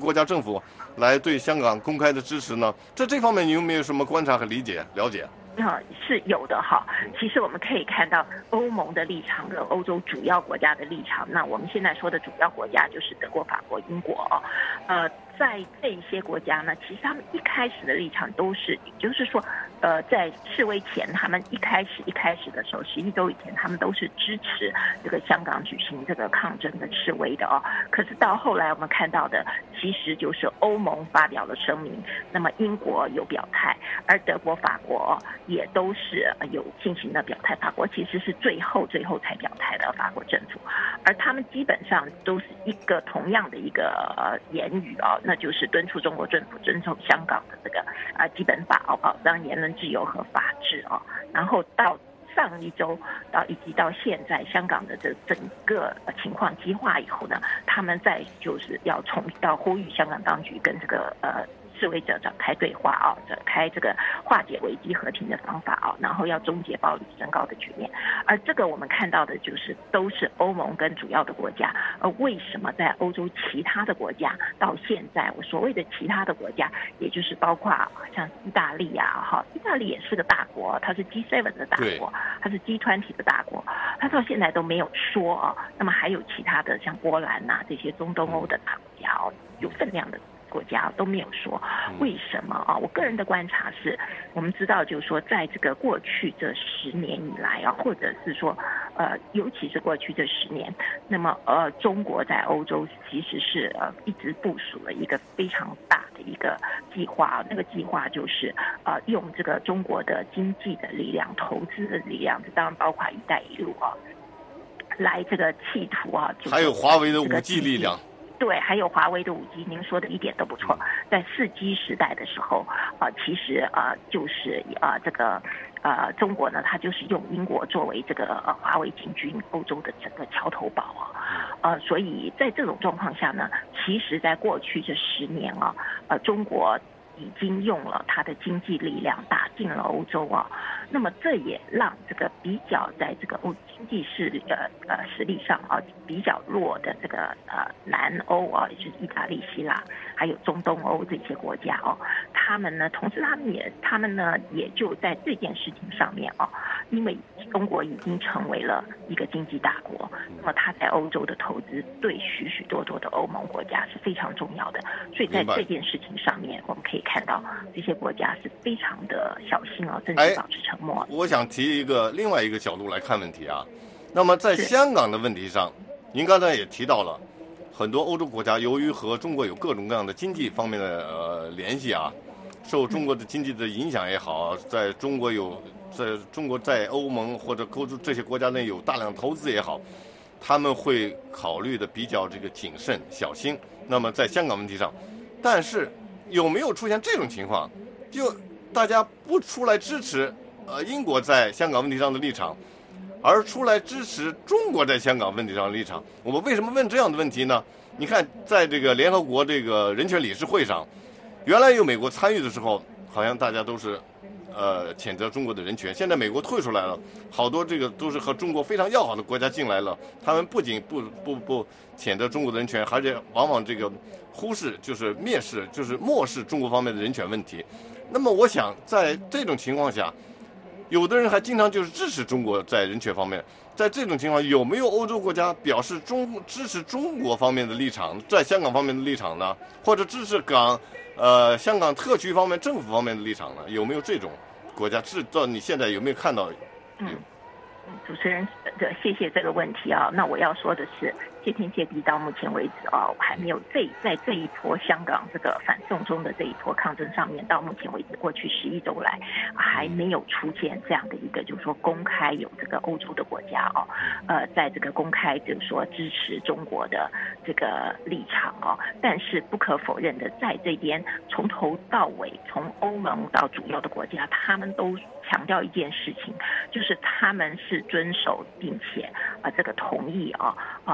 国家政府来对香港公开的支持呢？这方面你有没有什么观察和了解？ 是有的哈。其实我们可以看到欧盟的立场跟欧洲主要国家的立场。那我们现在说的主要国家就是德国、法国、英国在这一些国家呢，其实他们一开始的立场都是，也就是说，在示威前，他们一开始的时候，11周以前，他们都是支持这个香港举行这个抗争的示威的哦。可是到后来我们看到的，其实就是欧盟发表了声明，那么英国有表态，而德国、法国也都是有进行了表态。法国其实是最后才表态的法国政府，而他们基本上都是一个同样的一个言语那就是敦促中国政府遵守香港的这个基本法保障言论自由和法治然后到上一周以及到现在，香港的这整个情况激化以后呢，他们再就是要呼吁香港当局跟这个示威者展开对话展开这个化解危机和平的方法然后要终结暴力升高的局面。而这个我们看到的就是都是欧盟跟主要的国家。为什么在欧洲其他的国家到现在，我所谓的其他的国家，也就是包括像意大利意大利也是个大国，它是 G7 的大国，它是 G20 的大国，它到现在都没有说那么还有其他的像波兰这些中东欧的大国家有分量的国家都没有说。为什么我个人的观察是，我们知道就是说，在这个过去这10年以来或者是说尤其是过去这10年，那么中国在欧洲其实是一直部署了一个非常大的一个计划。那个计划就是用这个中国的经济的力量、投资的力量，这当然包括“一带一路”来这个企图还有华为的5G 力量。 对，还有华为的5G，您说的一点都不错。在4G 时代的时候，其实就是这个中国呢，它就是用英国作为这个华为进军欧洲的整个桥头堡所以在这种状况下呢，其实在过去这10年中国已经用了它的经济力量打进了欧洲那么这也让这个比较在这个经济实力上比较弱的这个南欧也就是意大利、希腊还有中东欧这些国家他们呢，同时他们呢也就在这件事情上面因为中国已经成为了一个经济大国，那么它在欧洲的投资对许许多多的欧盟国家是非常重要的，所以在这件事情上面，我们可以看到这些国家是非常的小心甚至保持沉默。 我想提另外一个角度来看问题那么在香港的问题上，您刚才也提到了很多欧洲国家由于和中国有各种各样的经济方面的联系受中国的经济的影响也好，在中国在欧盟或者欧洲这些国家内有大量投资也好，他们会考虑的比较这个谨慎小心。那么在香港问题上，但是有没有出现这种情况，就大家不出来支持英国在香港问题上的立场，而出来支持中国在香港问题上的立场？我们为什么问这样的问题呢？你看在这个联合国这个人权理事会上，原来有美国参与的时候，好像大家都是谴责中国的人权。现在美国退出来了，好多这个都是和中国非常要好的国家进来了，他们不仅不谴责中国的人权，而且往往这个忽视就是漠视中国方面的人权问题。那么我想在这种情况下，有的人还经常就是支持中国在人权方面。在这种情况，有没有欧洲国家表示支持中国方面的立场，在香港方面的立场呢？或者支持香港特区方面政府方面的立场呢？有没有这种国家？到你现在有没有看到？ 主持人，谢谢这个问题那我要说的是，谢天谢地，到目前为止我还没有在这一波香港这个反送中的这一波抗争上面，到目前为止过去11周来还没有出现这样的一个就是说公开有这个欧洲的国家在这个公开就是说支持中国的这个立场但是不可否认的，在这边从头到尾，从欧盟到主要的国家，他们都强调一件事情，就是他们是遵守并且这个同意这个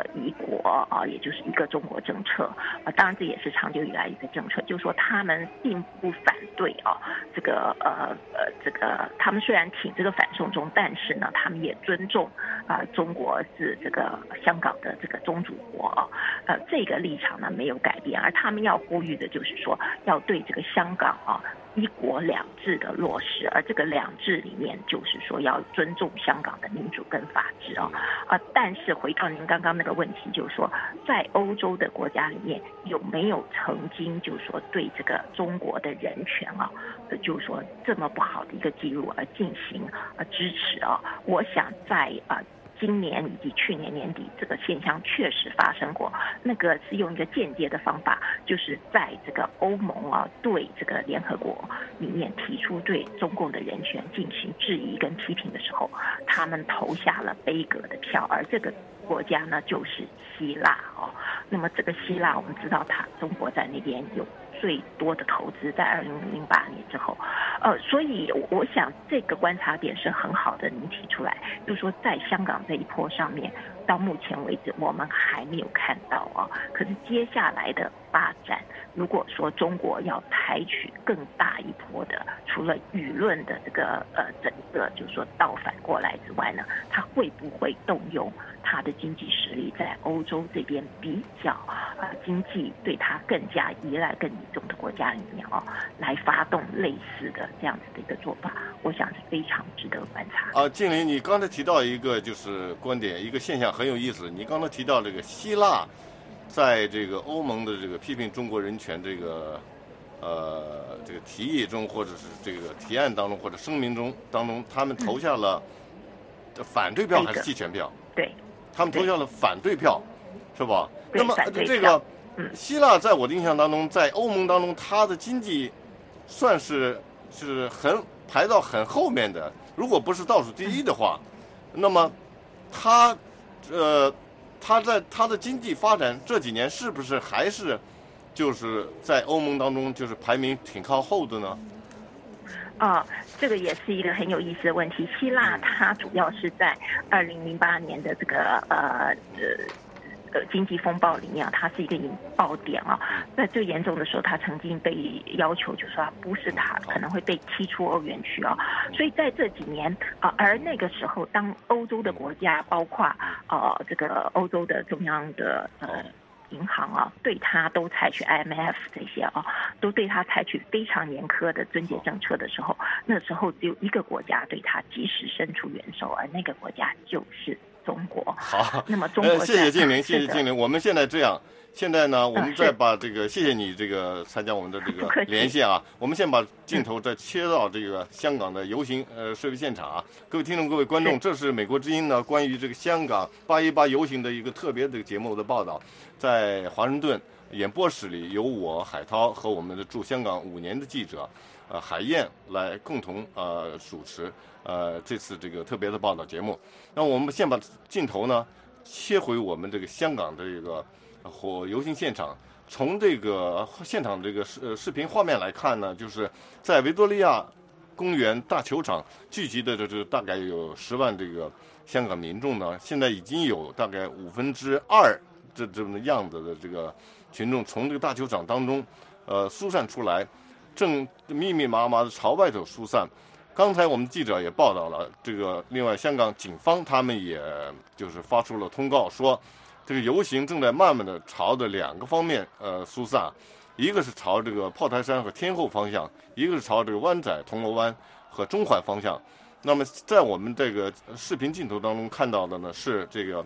一国啊，也就是一个中国政策啊。当然这也是长久以来一个政策，就是说他们并不反对啊这个他们虽然挺这个反送中，但是呢他们也尊重中国是这个香港的这个宗主国啊。这个立场呢没有改变，而他们要呼吁的就是说要对这个香港一国两制的落实，而这个两制里面就是说要尊重香港的民主跟法治但是回到您刚刚那个问题，就是说在欧洲的国家里面有没有曾经就是说对这个中国的人权就是说这么不好的一个记录而进行支持我想在今年以及去年年底，这个现象确实发生过。那个是用一个间接的方法，就是在这个欧盟对这个联合国里面提出对中共的人权进行质疑跟批评的时候，他们投下了杯葛的票，而这个国家呢就是希腊那么这个希腊我们知道中国在那边有最多的投资，在2008年之后，所以我想这个观察点是很好的，您提出来，就是说在香港这一波上面，到目前为止我们还没有看到可是接下来的发展，如果说中国要采取更大一波的，除了舆论的这个整个就是说倒反过来之外呢，它会不会动用它的经济实力，在欧洲这边比较经济对它更加依赖更倚重的国家里面来发动类似的这样子的一个做法，我想是非常值得观察。 静玲，你刚才提到一个就是观点，一个现象很有意思。你刚才提到这个希腊，在这个欧盟的这个批评中国人权这个提议中，或者是这个提案当中，或者声明当中，他们投下了反对票还是弃权票？ 对， 他们投下了反对票，是吧？那么这个希腊在我的印象当中，在欧盟当中，它的经济算是排到很后面的，如果不是倒数第一的话，那么它在它的经济发展这几年是不是还是就是在欧盟当中就是排名挺靠后的呢？ 这个也是一个很有意思的问题。希腊它主要是在2008年的这个经济风暴里面它是一个引爆点在最严重的时候，它曾经被要求就说不是它可能会被踢出欧元区所以在这几年而那个时候，当欧洲的国家包括这个欧洲的中央的银行对它都采取 IMF 这些都对它采取非常严苛的尊节政策的时候，那时候只有一个国家对它及时伸出援手，而那个国家就是中国。 好， 那么中国谢谢静玲，谢谢静玲。我们现在这样，现在呢，我们再把这个，谢谢你这个参加我们的这个连线我们先把镜头再切到这个香港的游行示威现场各位听众，各位观众，这是美国之音呢关于这个香港818游行的一个特别的节目的报道，在华盛顿演播室里有我海涛和我们的驻香港5年的记者海燕来共同主持这次这个特别的报道节目。那我们先把镜头呢切回我们这个香港的这个游行现场。从这个现场这个视频画面来看呢，就是在维多利亚公园大球场聚集的这大概有10万这个香港民众呢，现在已经有大概2/5这么样子的这个群众从这个大球场当中疏散出来，正密密麻麻的朝外头疏散。刚才我们记者也报道了，这个另外香港警方他们也就是发出了通告，说这个游行正在慢慢的朝着2个方面疏散，一个是朝这个炮台山和天后方向，一个是朝这个湾仔、铜锣湾和中环方向。那么在我们这个视频镜头当中看到的呢，是这个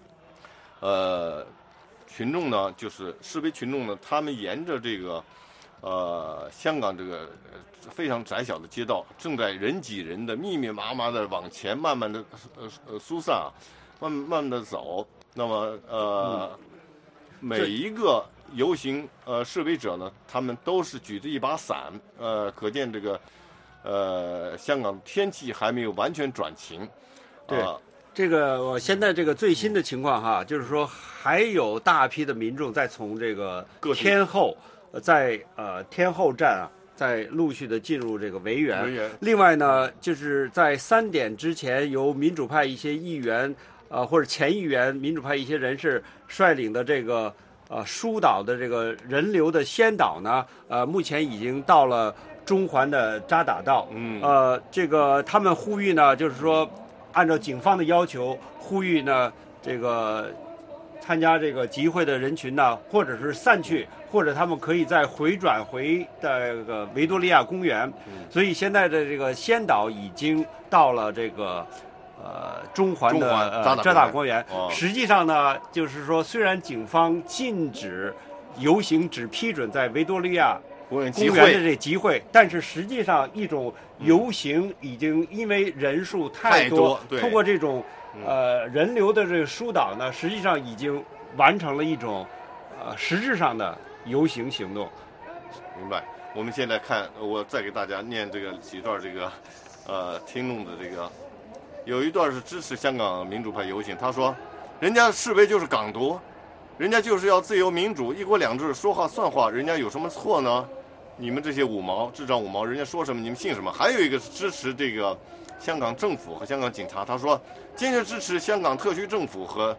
群众呢，就是示威群众呢，他们沿着这个香港这个非常窄小的街道，正在人挤人的密密麻麻的往前慢慢的疏散慢慢的走。那么每一个游行示威者呢，他们都是举着一把伞，可见这个香港天气还没有完全转晴。 对，这个我现在这个最新的情况就是说还有大批的民众在从这个天后在天后站在陆续的进入这个维园。另外呢，就是在3点之前，由民主派一些议员或者前议员、民主派一些人士率领的这个疏导的这个人流的先导呢，目前已经到了中环的扎打道。这个他们呼吁呢，就是说按照警方的要求，呼吁呢这个参加这个集会的人群呢，或者是散去，或者他们可以再回转回这个维多利亚公园。所以现在的这个先导已经到了这个中环的扎打公园。实际上呢，就是说虽然警方禁止游行，只批准在维多利亚公园的这集会，但是实际上一种游行已经因为人数太多，通过这种人流的这个疏导呢，实际上已经完成了一种实质上的游行行动。 明白。我们现在看，我再给大家念这个几段这个听众的这个，有一段是支持香港民主派游行，他说人家示威就是港独，人家就是要自由民主一国两制，说话算话，人家有什么错呢？你们这些五毛智障五毛，人家说什么你们信什么？还有一个是支持这个香港政府和香港警察，他说坚决支持香港特区政府和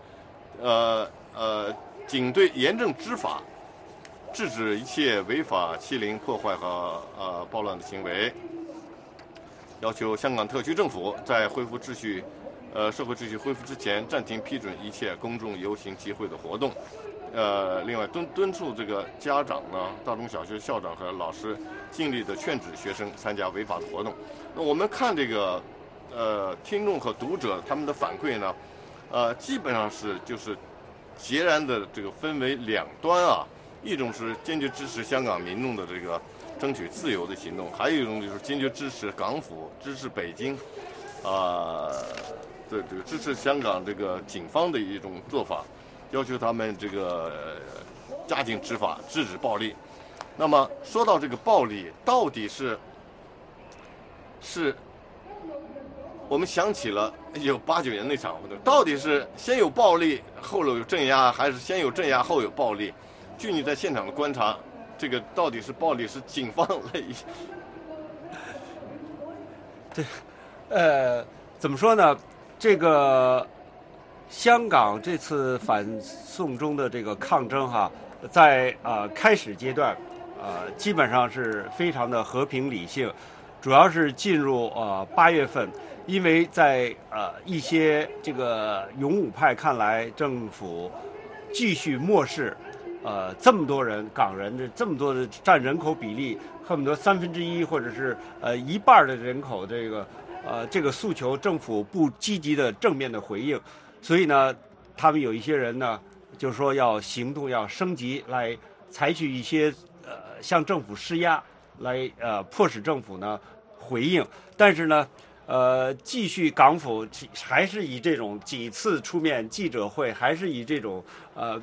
警队严正执法，制止一切违法欺凌破坏和暴乱的行为，要求香港特区政府在恢复秩序社会秩序恢复之前暂停批准一切公众游行集会的活动。另外敦促这个家长呢，大中小学校长和老师尽力的劝止学生参加违法的活动。那我们看这个听众和读者他们的反馈呢，基本上是就是截然的这个分为两端啊，一种是坚决支持香港民众的这个争取自由的行动，还有一种就是坚决支持港府、支持北京这个支持香港这个警方的一种做法，要求他们这个加紧执法，制止暴力。那么说到这个暴力，到底是我们想起了1989年那场活动，到底是先有暴力后有镇压，还是先有镇压后有暴力？据你在现场的观察，这个到底是暴力是警方来？ 对，怎么说呢？这个香港这次反送中的这个抗争哈，在开始阶段，基本上是非常的和平理性，主要是进入8月份，因为在一些这个勇武派看来，政府继续漠视这么多人港人的这么多的占人口比例，恨不得1/3或者是1半的人口这个诉求，政府不积极的正面的回应，所以呢，他们有一些人呢，就是说要行动要升级，来采取一些向政府施压，来迫使政府呢回应。但是呢，继续港府还是以这种几次出面记者会，还是以这种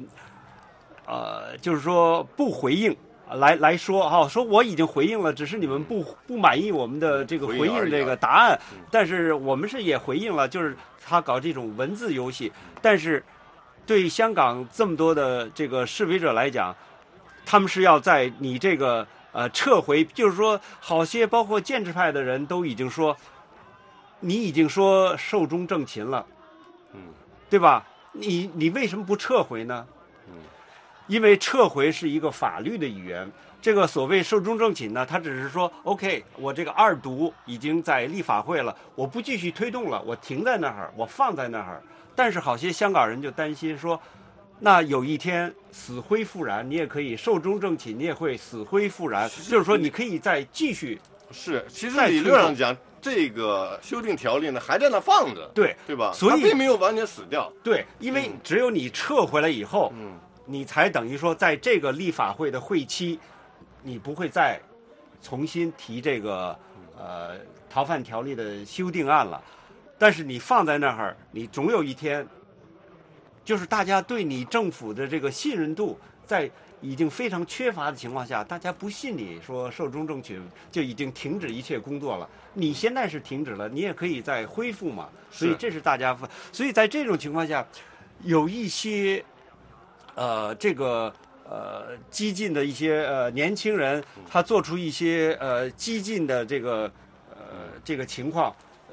就是说不回应。来说哈，说我已经回应了，只是你们不满意我们的这个回应这个答案，但是我们是也回应了，就是他搞这种文字游戏。但是对香港这么多的这个示威者来讲，他们是要在你这个撤回，就是说好些包括建制派的人都已经说，你已经说寿终正寝了，对吧？你为什么不撤回呢？因为撤回是一个法律的语言，这个所谓寿终正寝呢，它只是说 OK， 我这个2读已经在立法会了，我不继续推动了，我停在那儿，我放在那儿。但是好些香港人就担心说，那有一天死灰复燃，你也可以寿终正寝，你也会死灰复燃，就是说你可以再继续。 是，其实理论上讲，这个修订条例呢还在那放着，对吧？ 所以它并没有完全死掉。 对，因为只有你撤回来以后，你才等于说，在这个立法会的会期，你不会再重新提这个逃犯条例的修订案了。但是你放在那儿，你总有一天，就是大家对你政府的这个信任度，在已经非常缺乏的情况下，大家不信你说寿终正寝就已经停止一切工作了。你现在是停止了，你也可以再恢复嘛。所以这是大家，所以在这种情况下，有一些。这个激进的一些年轻人，他做出一些激进的这个情况，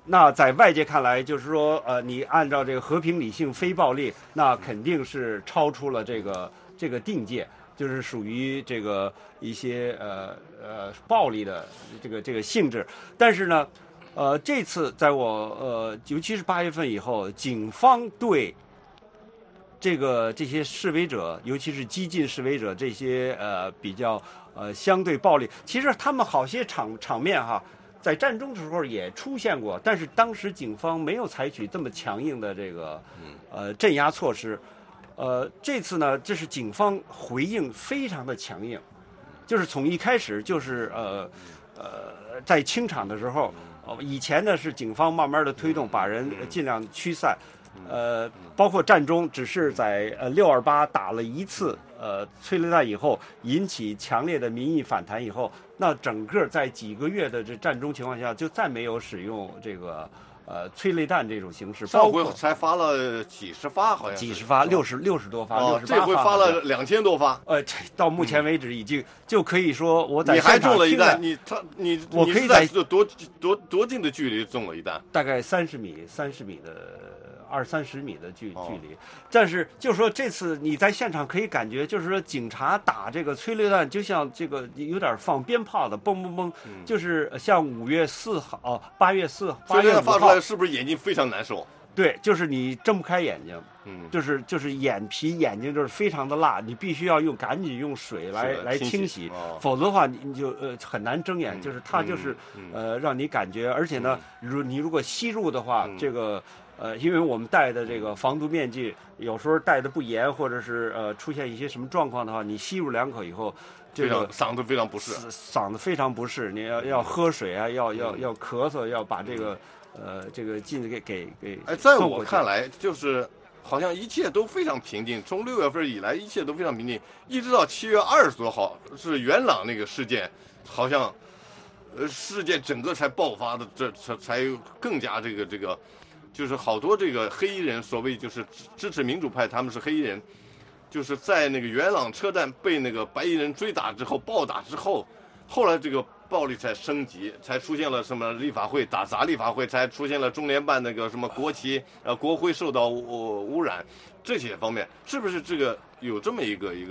那在外界看来，就是说，你按照这个和平、理性、非暴力，那肯定是超出了这个定界，就是属于这个一些暴力的这个性质。但是呢，这次在我尤其是8月份以后，警方对这些示威者，尤其是激进示威者这些比较相对暴力，其实他们好些场面哈。在战争的时候也出现过，但是当时警方没有采取这么强硬的这个镇压措施。这次呢，这是警方回应非常的强硬，就是从一开始就是在清场的时候，以前呢是警方慢慢的推动，把人尽量驱散。包括战中，只是在628打了一次催泪弹以后，引起强烈的民意反弹以后，那整个在几个月的这战中情况下，就再没有使用这个催泪弹这种形式。 上回才发了几十发，好像几十发，60多发，68发。 这回发了2000多发。 到目前为止已经就可以说我在你还中了一弹， 我可以在多近的距离中了一弹？ 大概30米的。20-30米的距离，但是就是说这次你在现场可以感觉，就是说警察打这个催泪弹，就像这个有点放鞭炮的，嘣嘣嘣，就是像8月4号、8月4号， 催泪弹发出来是不是眼睛非常难受？ 对，就是你睁不开眼睛，就是眼睛就是非常的辣，你必须要赶紧用水来清洗，否则的话你就很难睁眼，就是它就是让你感觉，而且呢，你如果吸入的话，这个。因为我们戴的这个防毒面具，有时候戴的不严，或者是出现一些什么状况的话，你吸入2口以后，这个嗓子非常不适， 嗓子非常不适，你要喝水啊，要咳嗽，要把这个劲给。 在我看来，就是好像一切都非常平静。从6月份以来，一切都非常平静，一直到7月20多号是元朗那个事件，好像事件整个才爆发的，这才更加这个。就是好多这个黑衣人，所谓就是支持民主派，他们是黑衣人，就是在那个元朗车站被那个白衣人追打之后、暴打之后，后来这个暴力才升级，才出现了什么立法会打砸立法会，才出现了中联办那个什么国旗国徽受到污染，这些方面是不是这个有这么一个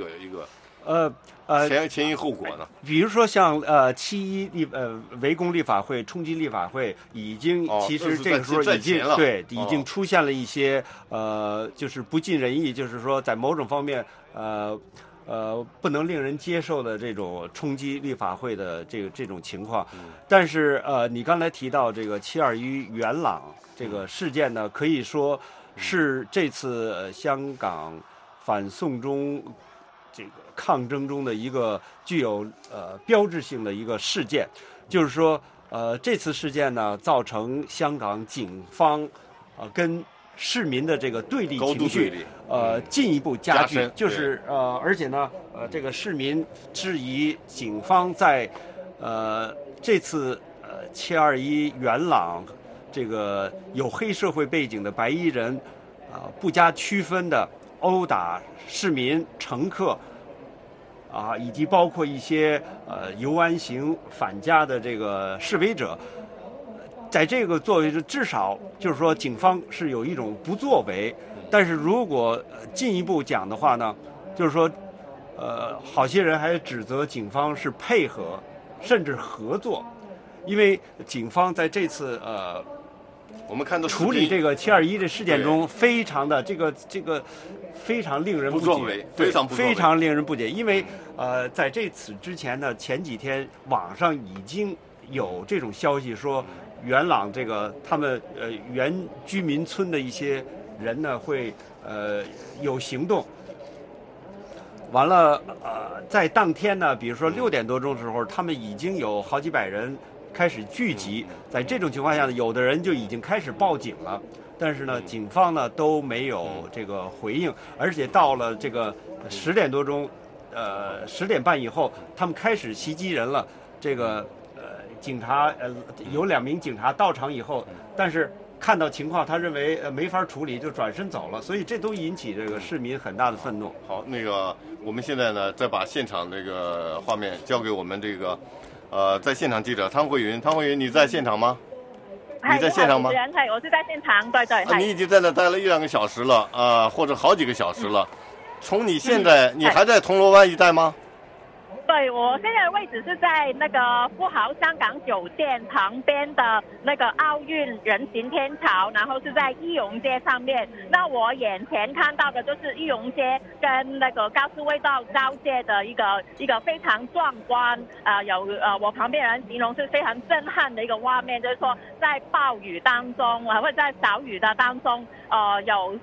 前因后果呢？ 比如说像7.1围攻立法会、冲击立法会，已经其实这个时候已经出现了一些就是不尽人意，就是说在某种方面不能令人接受的这种冲击立法会的这种情况。但是你刚才提到这个721元朗这个事件呢，可以说是这次香港反送中这个抗争中的一个具有标志性的一个事件，就是说这次事件呢，造成香港警方跟市民的这个对立情绪进一步加剧，就是而且呢这个市民质疑警方在这次721元朗这个有黑社会背景的白衣人不加区分的殴打市民乘客以及包括一些游安行返家的这个示威者，在这个作为至少就是说警方是有一种不作为，但是如果进一步讲的话呢，就是说好些人还指责警方是配合甚至合作，因为警方在这次我们看到处理这个721的事件中，非常的这个非常令人不解，非常令人不解。因为在这次之前呢，前几天网上已经有这种消息说，元朗这个他们原居民村的一些人呢会有行动。完了在当天呢，比如说6点多钟的时候，他们已经有好几百人开始聚集，在这种情况下呢，有的人就已经开始报警了，但是呢，警方呢都没有这个回应，而且到了这个10点多钟，10点半以后，他们开始袭击人了。这个警察有2名警察到场以后，但是看到情况，他认为没法处理，就转身走了，所以这都引起这个市民很大的愤怒。 好，那个我们现在呢，再把现场这个画面交给我们这个在现场记者汤慧云，你在现场吗？ 你在现场吗？ 我是在现场，对对。 你已经在那待了1-2个小时了或者好几个小时了。从你现在，你还在铜锣湾一带吗？ 对，我现在的位置是在那个富豪香港酒店旁边的那个奥运人行天桥，然后是在义勇街上面。那我眼前看到的就是义勇街跟那个高速卫道交界的一个非常壮观我旁边人形容是非常震撼的一个画面，就是说在暴雨当中或者在小雨的当中，有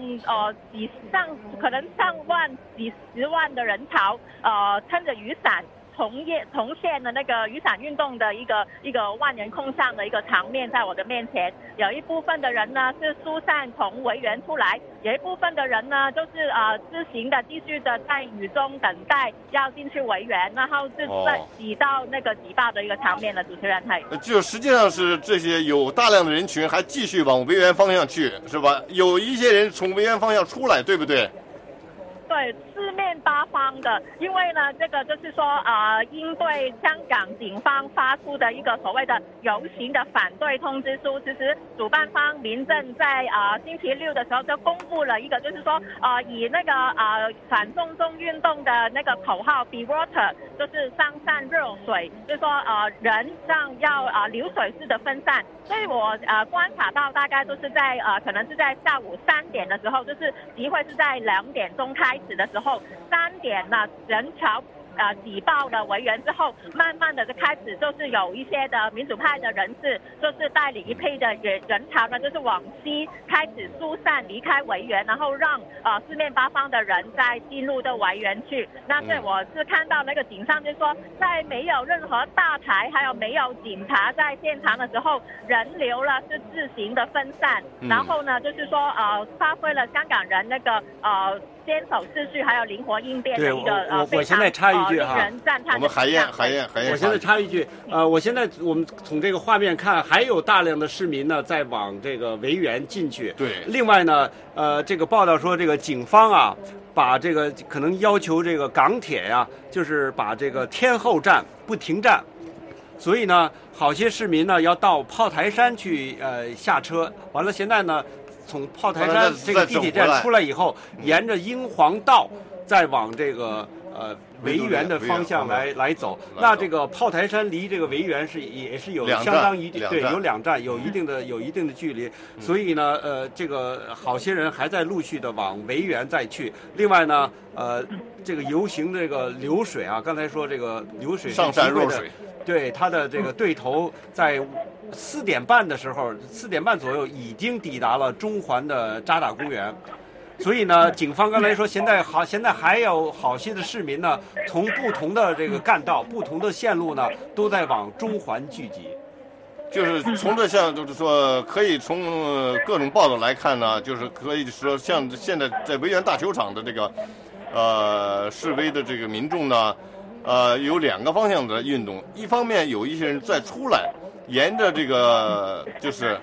可能上万几十万的人潮撑着雨伞重现的那个雨伞运动的一个万人空巷的一个场面在我的面前。有一部分的人呢是疏散从维园出来，有一部分的人呢就是自行的继续的在雨中等待要进去维园，然后是在挤到那个挤爆的一个场面了。主持人， 就实际上是这些有大量的人群还继续往维园方向去，是吧？有一些人从维园方向出来，对不对？ 对，四面八方的，因为呢，这个就是说，应对香港警方发出的一个所谓的游行的反对通知书，其实主办方民政在星期六的时候就公布了一个，就是说，以那个反送中运动的那个口号 "Be Water"， 就是上善若水，就是说人让要流水式的分散。所以我观察到大概都是在可能是在下午3点的时候，就是集会是在2点钟开始的时候，3点呢人潮挤爆了维园之后，慢慢的就开始就是有一些的民主派的人士，就是带领一批的人潮呢，就是往西开始疏散离开维园，然后让四面八方的人再进入到维园去。那所以我是看到那个景象，就是说在没有任何大台还有没有警察在现场的时候，人流呢是自行的分散，然后呢就是说发挥了香港人那个坚守秩序还有灵活应变的一个我现在插一句哈， 我们海燕， 我现在插一句，我们从这个画面看，还有大量的市民呢在往这个维园进去。 对。 另外呢，这个报道说，这个警方把这个可能要求这个港铁就是把这个天后站不停站，所以呢，好些市民呢要到炮台山去下车，完了现在呢。从炮台山这个地铁站出来以后，沿着英皇道再往这个维园的方向来走。那这个炮台山离这个维园也是有相当一定，对，有2站，有一定的距离。所以呢，这个好些人还在陆续的往维园再去。另外呢，这个游行这个流水刚才说这个流水上善若水。 对，他的这个对头在4点半的时候，4点半左右已经抵达了中环的渣打公园。所以呢，警方刚才说现在还有好些的市民呢，从不同的这个干道、不同的线路呢，都在往中环聚集。 就是从这项，就是说可以从各种报道来看呢，就是可以说像现在在维园大球场的这个示威的这个民众呢。有2个方向的运动，一方面有一些人再出来，沿着这个就是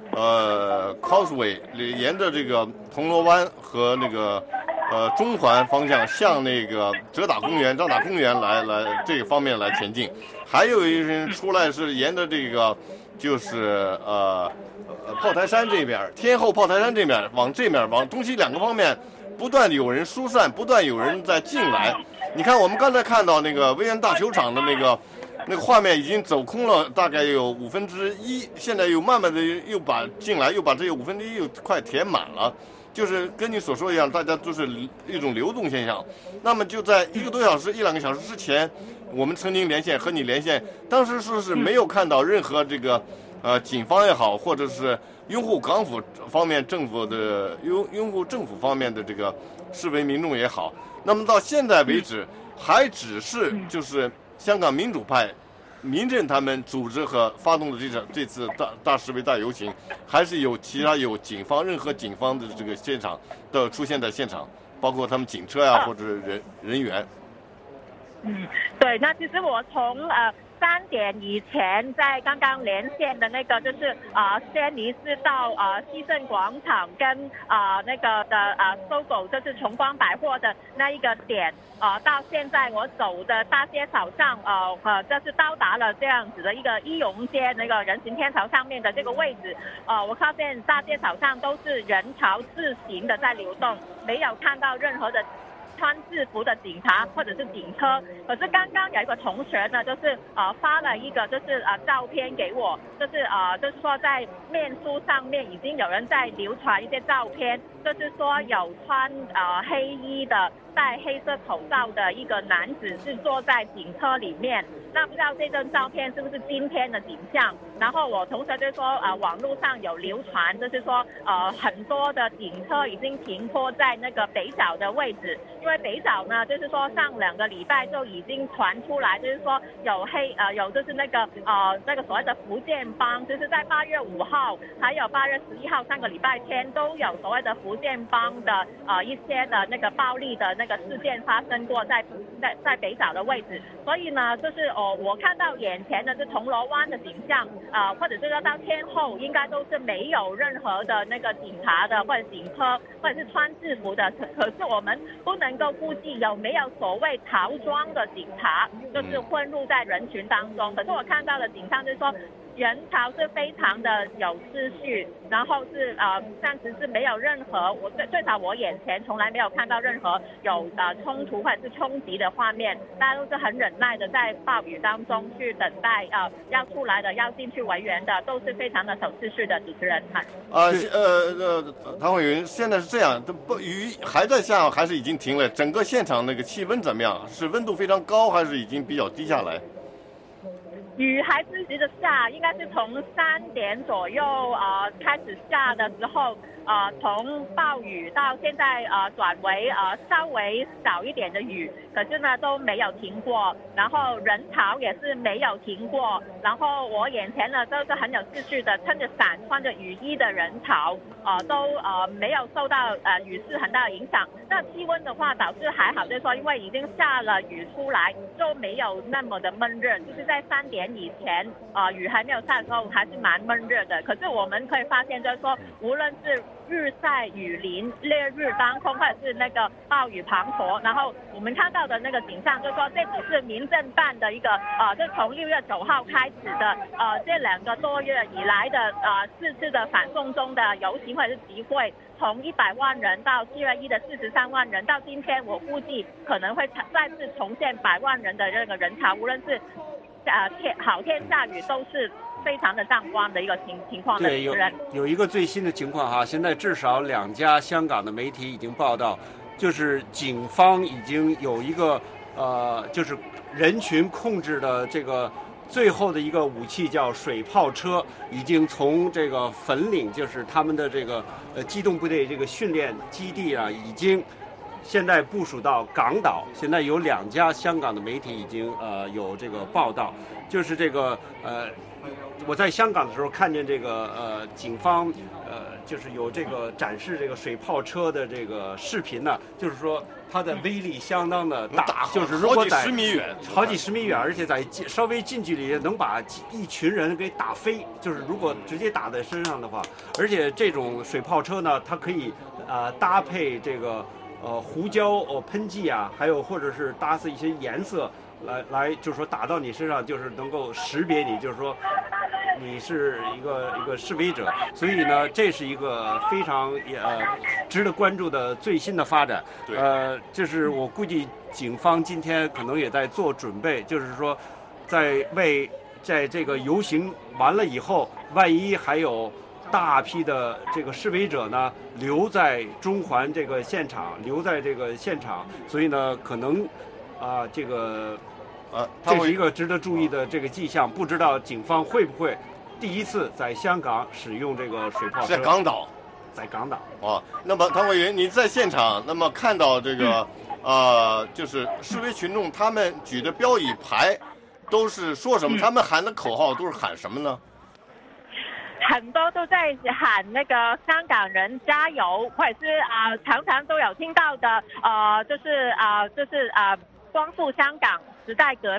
Causeway， 沿着这个铜锣湾和那个中环方向向那个渣打公园来这个方面来前进，还有一些人出来是沿着这个就是炮台山这边，天后炮台山这边往东西2个方面不断有人疏散，不断有人在进来。你看，我们刚才看到那个维园大球场的那个画面已经走空了，大概有1/5，现在又慢慢的又把这个1/5又快填满了，就是跟你所说一样，大家都是一种流动现象。那么就在1个多小时、1-2个小时之前，我们曾经和你连线，当时说是没有看到任何这个警方也好，或者是拥护港府方面政府的拥护政府方面的这个示威民众也好。那么到现在为止，还只是就是香港民主派、民政他们组织和发动的这次大示威、大游行，还是有任何警方的这个现场的出现在现场，包括他们警车或者是人员。 对，那其实我从 3点以前在刚刚连线的那个就是轩尼诗道西盛广场跟那个的搜狗就是崇光百货的那一个点到现在我走的大街小巷就是到达了这样子的一个义勇街那个人行天桥上面的这个位置我发现大街小巷都是人潮自行的在流动，没有看到任何的穿制服的警察或者是警车。可是刚刚有一个同学呢，就是发了一个就是照片给我，就是说在面书上面已经有人在流传一些照片，就是说有穿黑衣的戴黑色口罩的一个男子是坐在警车里面。那不知道这张照片是不是今天的景象？然后我同学就说网络上有流传，就是说很多的警车已经停泊在那个北角的位置，因为北角呢就是说上2个礼拜就已经传出来，就是说有就是那个所谓的福建帮，就是在8月5号还有8月11号3个礼拜天都有所谓的福建帮的一些的那个暴力的那个事件发生过在北角的位置。所以呢就是我看到眼前的是铜锣湾的景象或者是说到天后应该都是没有任何的那个警察的或者警车或者是穿制服的，可是我们不能够估计有没有所谓乔装的警察就是混入在人群当中。可是我看到的景象就是说人潮是非常的有秩序，然后是暂时是没有任何最少我眼前从来没有看到任何有冲突或者是冲击的画面，大家都是很忍耐的在暴雨当中去等待要出来的要进去维园的，都是非常的守秩序的。主持人唐慧云，现在是这样，雨还在下还是已经停了？整个现场那个气温怎么样？是温度非常高还是已经比较低下来？ 雨还持续的下，应该是从3点左右开始下的时候，从暴雨到现在转为稍微少一点的雨，可是呢都没有停过，然后人潮也是没有停过，然后我眼前呢都是很有秩序的，撑着伞穿着雨衣的人潮都没有受到雨势很大的影响。那气温的话倒是还好，就是说因为已经下了雨出来，就没有那么的闷热，就是在3点以前雨还没有下的时候还是蛮闷热的。可是我们可以发现就是说无论是日晒雨淋、烈日当空或者是那个暴雨滂沱，然后我们看到的那个景象就是说这只是民政办的一个就从6月9号开始的这2个多月以来的4次的反送中的游行或者是集会，从100万人到4月1的43万人，到今天我估计可能会再次重现100万人的那个人潮，无论是好天下雨都是非常的壮观的一个情况的。 对，有一个最新的情况哈，现在至少2家香港的媒体已经报道，就是警方已经有一个就是人群控制的这个最后的一个武器叫水炮车，已经从这个粉岭，就是他们的这个机动部队这个训练基地啊，已经现在部署到港岛。现在有2家香港的媒体已经有这个报道，就是这个我在香港的时候看见这个警方就是有这个展示这个水炮车的这个视频呢，就是说它的威力相当的大，就是如果在好几十米远，而且在稍微近距离能把一群人给打飞，就是如果直接打在身上的话，而且这种水炮车呢，它可以搭配这个胡椒喷剂啊，还有或者是搭配一些颜色来就是说打到你身上，就是能够识别你，就是说你是一个示威者。所以呢，这是一个非常值得关注的最新的发展。就是我估计警方今天可能也在做准备，就是说在这个游行完了以后，万一还有大批的这个示威者呢留在中环这个现场，所以呢可能这个这是一个值得注意的这个迹象。不知道警方会不会第一次在香港使用这个水炮车？ 在港岛。那么唐慧云，你在现场，那么看到这个就是示威群众他们举的标语牌都是说什么？他们喊的口号都是喊什么呢？ 很多都在喊那个香港人加油，或者是常常都有听到的就是光复香港、时代革命、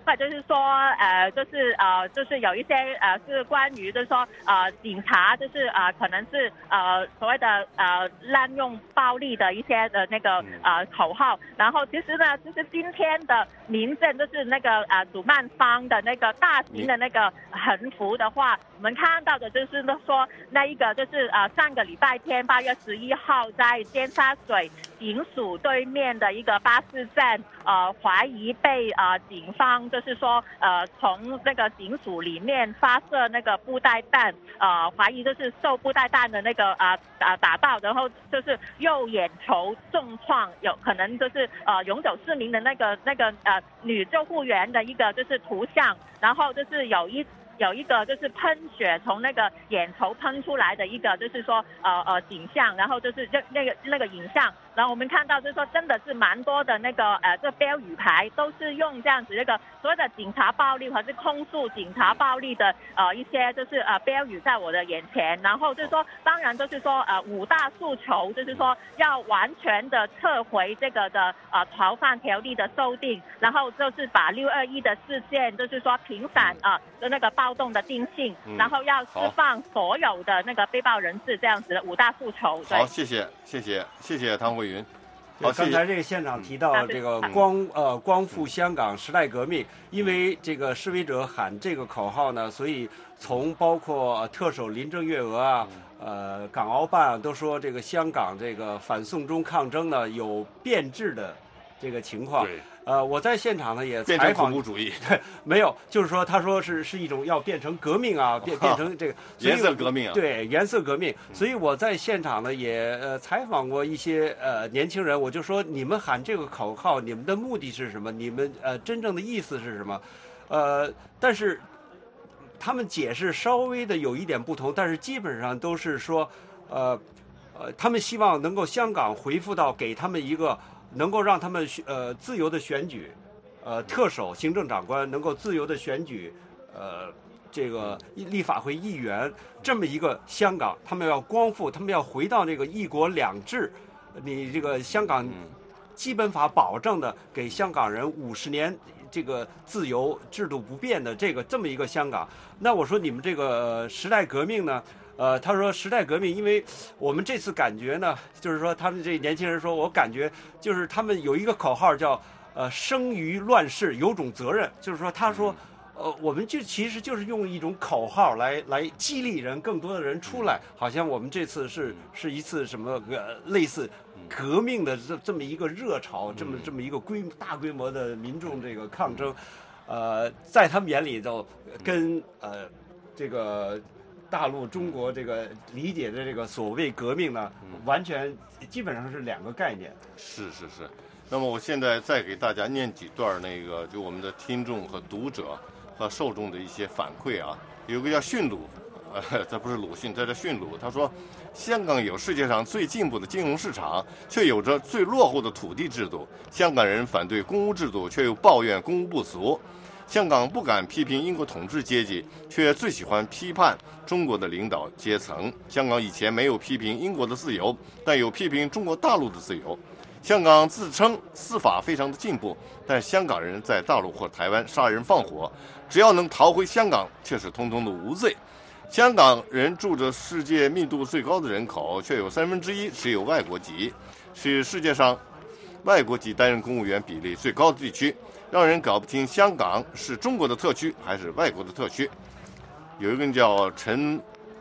就是说就是有一些是关于就是说警察就是可能是所谓的滥用暴力的一些的那个口号。然后其实今天的民政就是那个主办方的那个大型的那个横幅的话，我们看到的就是说那一个就是上个礼拜天8月11号在尖沙咀警署对面的一个巴士站，怀疑被警方就是说从那个警署里面发射那个布袋弹，怀疑就是受布袋弹的那个打到，然后就是右眼球重创，有可能就是永久失明的那个女救护员的一个就是图像，然后就是有一个就是喷血从那个眼球喷出来的一个就是说景象，然后就是那个影像，然后我们看到就是说真的是蛮多的那个这标语牌都是用这样子那个所谓的警察暴力或是控诉警察暴力的一些就是标语在我的眼前，然后就是说当然就是说5大诉求，就是说要完全的撤回这个的逃犯条例的修订，然后就是把621的事件就是说平反的那个暴动的定性，然后要释放所有的那个被捕人士，这样子的5大诉求。 好，谢谢汤慧云。好， 刚才这个现场提到这个光复香港时代革命，因为这个示威者喊这个口号呢，所以从包括特首林郑月娥啊，港澳办都说这个香港这个反送中抗争呢有变质的这个情况。 对。 我在现场呢也采访，变成恐怖主义， 对，没有，就是说他说是一种要变成革命啊，变成这个颜色革命啊， 对，颜色革命。所以我在现场呢也采访过一些年轻人，我就说你们喊这个口号，你们的目的是什么？你们真正的意思是什么？但是他们解释稍微的有一点不同，但是基本上都是说他们希望能够香港恢复到给他们一个。能够让他们自由的选举，特首、行政长官能够自由的选举，这个立法会议员，这么一个香港，他们要光复，他们要回到这个1国2制，你这个香港基本法保证的给香港人50年这个自由制度不变的这么一个香港。那我说你们这个时代革命呢？他说时代革命，因为我们这次感觉呢，就是说他们这年轻人说，我感觉就是他们有一个口号叫生于乱世有种责任，就是说他说我们就其实就是用一种口号来激励人，更多的人出来，好像我们这次是一次什么类似革命的这么一个热潮，这么一个大规模的民众这个抗争，在他们眼里就跟这个。大陆中国这个理解的这个所谓革命呢，完全基本上是2个概念。 是。那么我现在再给大家念几段那个就我们的听众和读者和受众的一些反馈啊。有个叫驯鲁，这不是鲁迅，这是驯鲁。他说，香港有世界上最进步的金融市场，却有着最落后的土地制度。香港人反对公屋制度，却又抱怨公屋不足。香港不敢批评英国统治阶级，却最喜欢批判中国的领导阶层。香港以前没有批评英国的自由，但有批评中国大陆的自由。香港自称司法非常的进步，但香港人在大陆或台湾杀人放火，只要能逃回香港，却是通通的无罪。香港人住着世界密度最高的人口，却有1/3持有外国籍，是世界上外国籍担任公务员比例最高的地区。让人搞不清香港是中国的特区还是外国的特区。有一个人叫陈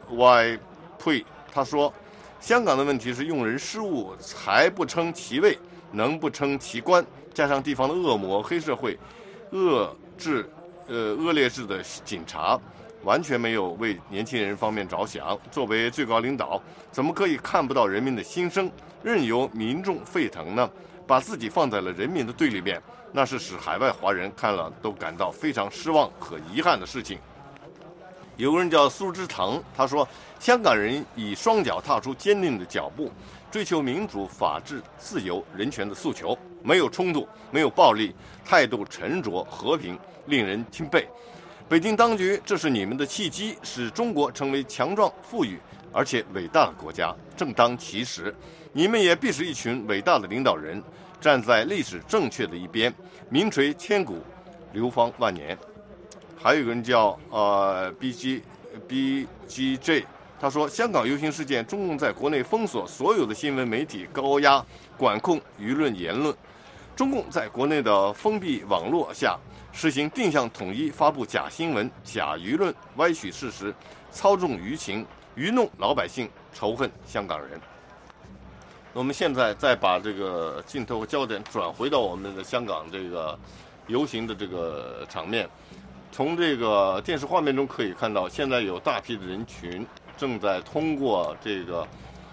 Y 佩，他说，香港的问题是用人失误，才不称其位，能不称其官，加上地方的恶魔、黑社会、恶劣质的警察，完全没有为年轻人方面着想。作为最高领导，怎么可以看不到人民的心声，任由民众沸腾呢？把自己放在了人民的对立面，那是使海外华人看了都感到非常失望和遗憾的事情。有个人叫苏之腾，他说，香港人以双脚踏出坚定的脚步，追求民主、法治、自由、人权的诉求，没有冲突，没有暴力，态度沉着和平，令人钦佩。北京当局，这是你们的契机，使中国成为强壮、富裕而且伟大的国家，正当其时。你们也必是一群伟大的领导人，站在历史正确的一边，名垂千古， 流芳万年。还有一个人叫BGJ， 他说香港游行事件，中共在国内封锁所有的新闻媒体，高压管控舆论言论。中共在国内的封闭网络下实行定向统一，发布假新闻、假舆论，歪曲事实，操纵舆情，愚弄老百姓，仇恨香港人。我们现在再把这个镜头焦点转回到我们的香港这个游行的这个场面。从这个电视画面中可以看到，现在有大批的人群正在通过这个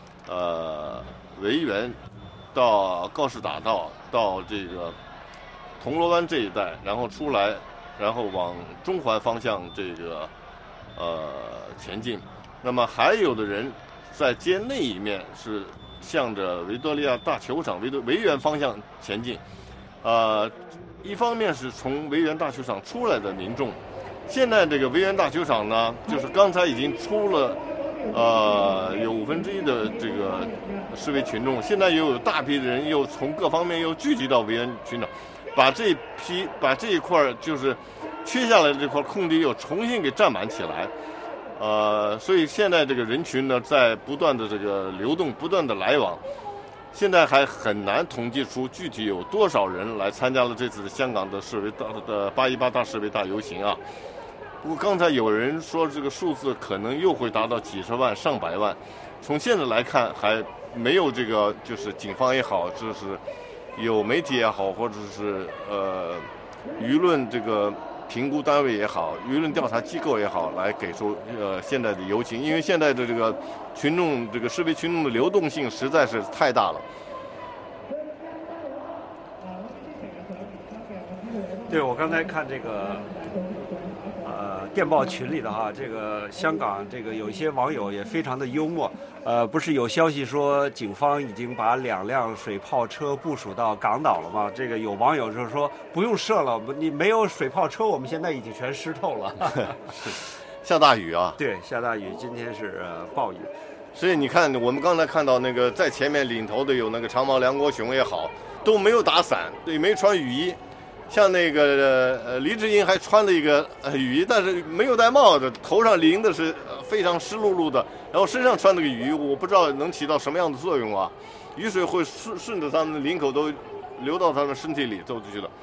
维园到告士打道到这个铜锣湾这一带，然后出来，然后往中环方向这个前进。那么还有的人在街内一面是向着维多利亚大球场维园方向前进。一方面是从维园大球场出来的民众，现在这个维园大球场呢，就是刚才已经出了有1/5的这个示威群众，现在又有大批的人又从各方面又聚集到维园群场，把这一块就是缺下来的这块空地又重新给占满起来。所以现在这个人群呢在不断的这个流动，不断的来往。现在还很难统计出具体有多少人来参加了这次的香港的818大示威大游行啊。不过刚才有人说这个数字可能又会达到几十万、上百万。从现在来看还没有这个，就是警方也好，就是有媒体也好，或者是舆论这个评估单位也好，舆论调查机构也好，来给出现在的游行，因为现在的这个群众这个示威群众的流动性实在是太大了。 对，我刚才看这个电报群里的哈，这个香港这个有一些网友也非常的幽默，不是有消息说警方已经把2辆水炮车部署到港岛了吗？这个有网友就是说不用射了，你没有水炮车，我们现在已经全湿透了。 是，下大雨啊！ 对，下大雨，今天是暴雨。 所以你看，我们刚才看到那个在前面领头的有那个长毛梁国雄也好，都没有打伞，对，没穿雨衣。像那个黎智英还穿了一个雨衣，但是没有戴帽子，头上淋的是非常湿漉漉的，然后身上穿那个雨衣，我不知道能起到什么样的作用啊。雨水会顺着他们的领口都流到他们身体里走进去了。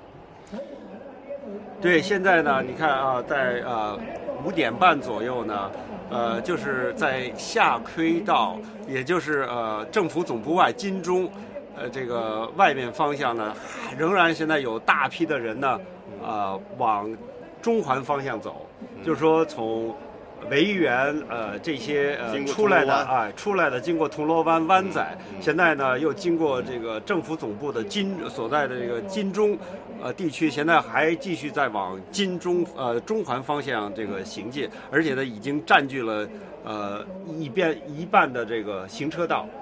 对，现在呢，你看啊，在5点半左右呢，就是在下亏道，也就是政府总部外金钟。这个外面方向呢，仍然现在有大批的人呢，往中环方向走，就是说从维园这些出来的经过铜锣湾湾仔，现在呢又经过这个政府总部的所在的这个金钟地区，现在还继续在往中环方向这个行进，而且呢已经占据了一半的这个行车道。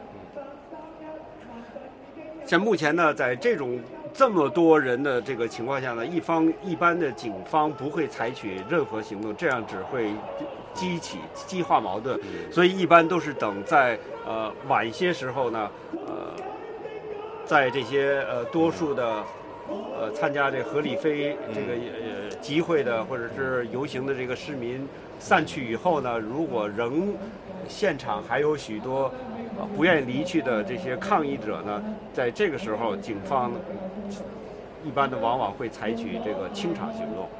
像目前呢，在这么多人的这个情况下呢，一般的警方不会采取任何行动，这样只会激化矛盾，所以一般都是等在晚些时候呢，在这些多数的参加这合理非这个集会的或者是游行的这个市民散去以后呢，如果现场还有许多不愿意离去的这些抗议者呢，在这个时候警方一般的往往会采取这个清场行动。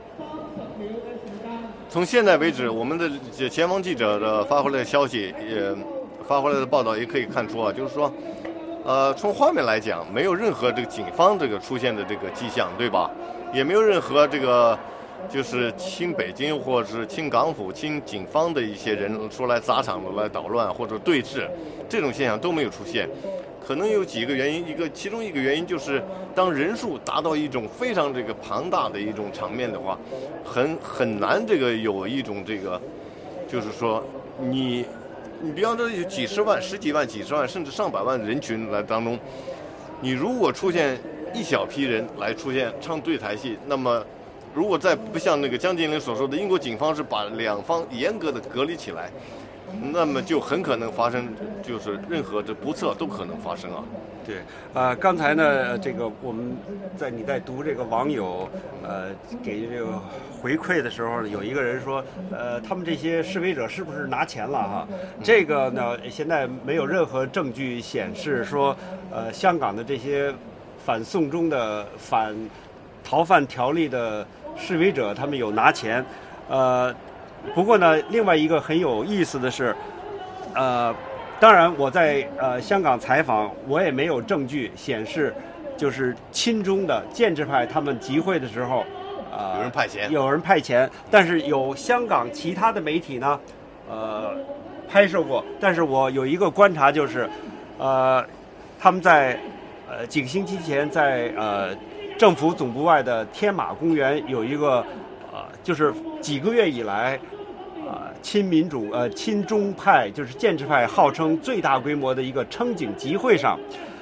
从现在为止，我们的前方记者的发回来的消息也发回来的报道也可以看出啊，就是说从画面来讲，没有任何这个警方这个出现的这个迹象，对吧？也没有任何这个就是亲北京或者是亲港府、亲警方的一些人出来砸场子、来捣乱或者对峙，这种现象都没有出现。可能有几个原因，其中一个原因就是当人数达到一种非常这个庞大的一种场面的话，很难这个有一种这个，就是说你比方说有几十万、十几万、几十万甚至上百万人群来当中，你如果出现一小批人来出现唱对台戏，那么如果再不像那个江金玲所说的，英国警方是把两方严格的隔离起来， 那么就很可能发生，就是任何的不测都可能发生啊。 对，刚才呢，这个我们你在读这个网友给这个回馈的时候呢，有一个人说，他们这些示威者是不是拿钱了哈？这个呢，现在没有任何证据显示说，香港的这些反送中的反逃犯条例的示威者他们有拿钱，不过呢，另外一个很有意思的是，当然，我在香港采访，我也没有证据显示，就是亲中的建制派他们集会的时候，有人派钱，但是有香港其他的媒体呢，拍摄过。但是我有一个观察就是，他们在几个星期前在政府总部外的天马公园有一个就是几个月以来。亲民主亲中派就是建制派号称最大规模的一个撑警集会上，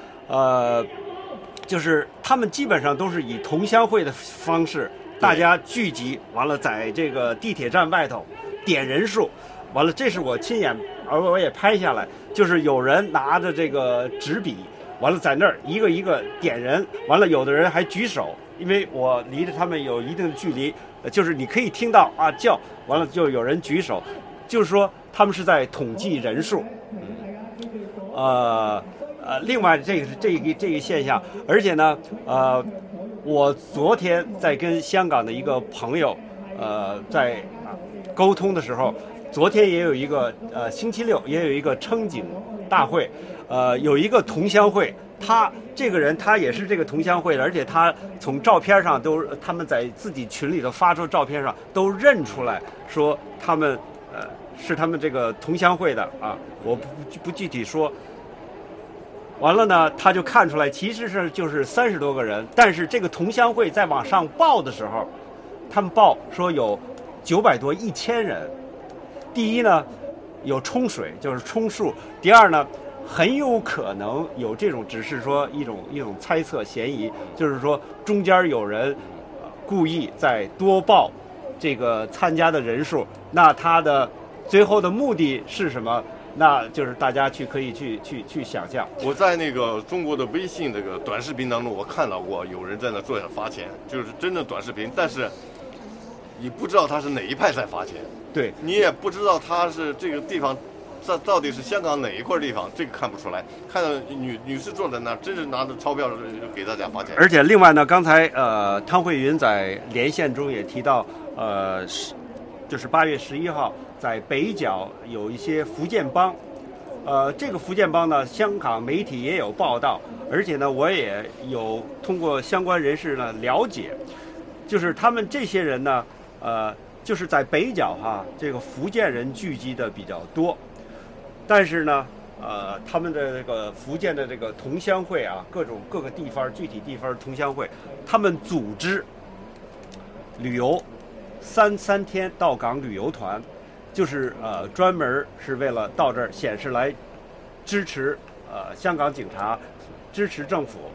就是他们基本上都是以同乡会的方式，大家聚集完了在这个地铁站外头点人数，完了这是我亲眼而我也拍下来，就是有人拿着这个纸笔，完了在那儿一个一个点人，完了有的人还举手，因为我离着他们有一定的距离。就是你可以听到叫，完了就有人举手，就是说他们是在统计人数。另外这个现象，而且呢，我昨天在跟香港的一个朋友在沟通的时候，昨天也有一个星期六也有一个撑警大会，有一个同乡会。他这个人他也是这个同乡会的，而且他从照片上他们在自己群里头发出照片上都认出来，说他们是他们这个同乡会的啊，我不具体说。完了呢，他就看出来其实是就是30多个人，但是这个同乡会在往上报的时候，他们报说有900多1000人。第一呢，有冲水就是充数；第二呢。很有可能有这种，只是说一种猜测嫌疑，就是说中间有人故意在多报这个参加的人数，那他的最后的目的是什么？那就是大家可以去想象。 我在那个中国的微信这个短视频当中，我看到过有人在那坐下发钱，就是真的短视频，但是你不知道他是哪一派在发钱， 对你也不知道他是这个地方。这到底是香港哪一块地方？这个看不出来。看到女士坐在那，真是拿着钞票给大家发钱。 而且另外呢，刚才汤慧云在连线中也提到，就是8月11号在北角有一些福建帮，这个福建帮呢，香港媒体也有报道，而且呢，我也有通过相关人士呢了解，就是他们这些人呢，就是在北角这个福建人聚集的比较多。但是呢，他们的这个福建的这个同乡会各个地方具体地方同乡会，他们组织旅游三天到港旅游团，就是专门是为了到这儿显示来支持香港警察，支持政府。